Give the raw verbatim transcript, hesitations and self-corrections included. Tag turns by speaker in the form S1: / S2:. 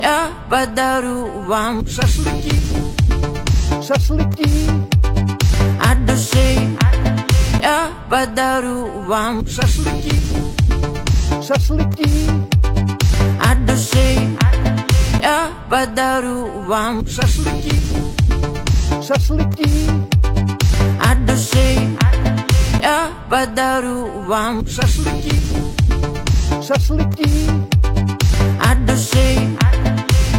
S1: Я подарю вам
S2: шашлыки, шашлыки
S1: от души. Я подарю вам
S2: шашлыки, шашлыки
S1: от души. Я подарю вам
S2: шашлыки, шашлыки
S1: от души. Я подарю вам
S2: шашлыки, шашлыки